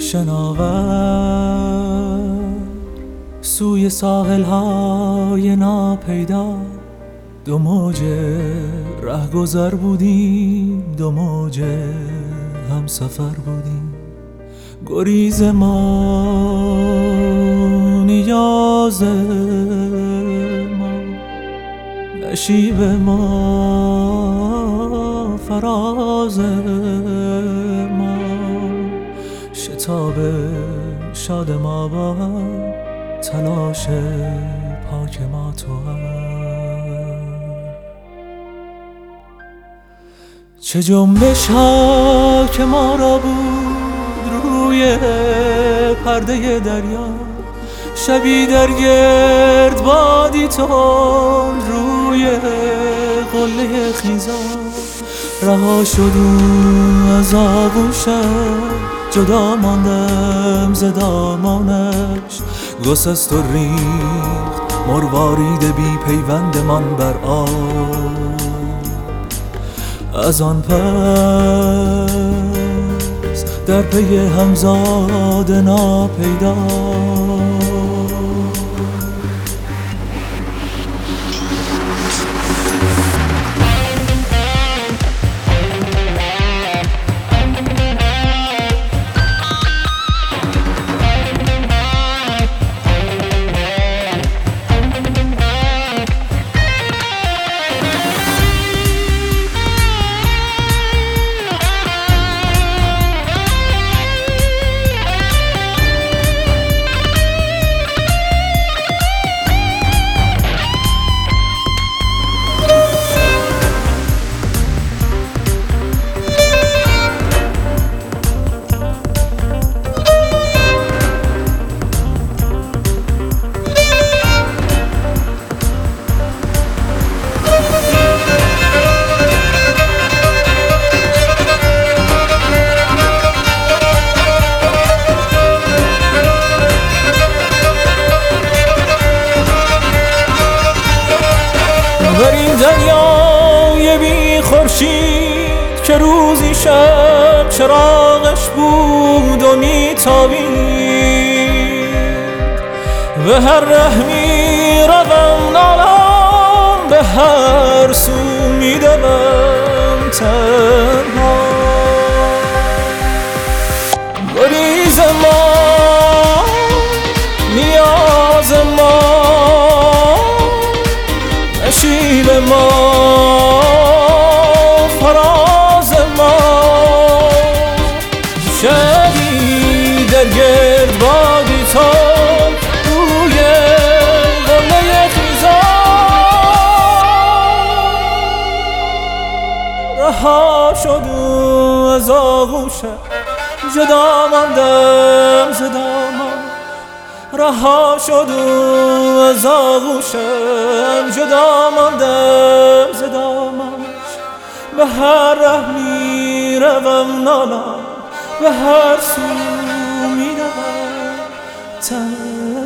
شناور سوی ساحل های ناپیدا، دو موج رهگذر بودیم، دو موج همسفر بودیم. گریز ما نیاز ما، نشیب ما فراز ما، شتاب شاد ما با تلاش پاک ما تو چه جنبش ها که ما را بود روی پرده دریا، شبی در گرد بادی تند روی قله خیزان. رها شدیم از آغوشش، جدا ماندم ز دامانش. گسست و ریخت مروارید بی پیوند من بر آب. از آن پس در پی همزاد ناپیدا در این دریای بی خورشید که روزی شب چراغش بود و میتابید، به هر ره میروم نالان، به هر سو میدوم تنها. گریز ما نیاز ما، نشیب ما فراز ما، شبی در گرد بادی تا روی قله خیزان. رها شدم از آغوشش، جدا ماندم ز دامانش. رها شدم از آغوشم، جدا ماندم ز دامانش. به هر ره میروم نالان، به هر سو میدوم تنها.